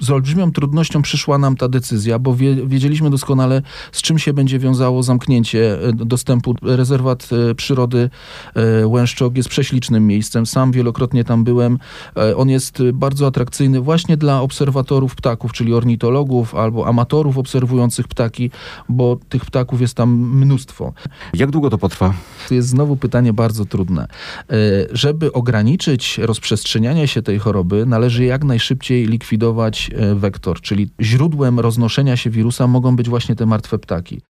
z olbrzymią trudnością przyszła nam ta decyzja, bo wiedzieliśmy doskonale, z czym się będzie wiązało zamknięcie dostępu. Rezerwat przyrody Łęszczok jest prześlicznym miejscem. Sam wielokrotnie tam byłem. On jest bardzo atrakcyjny właśnie dla obserwatorów ptaków, czyli ornitologów albo amatorów obserwujących ptaki, bo tych ptaków jest tam mnóstwo. Jak długo to potrwa? To jest znowu pytanie bardzo trudne. Żeby ograniczyć rozprzestrzenianie się tej choroby, należy jak najszybciej likwidować wektor, czyli źródłem roznoszenia się wirusa mogą być właśnie te martwe ptaki.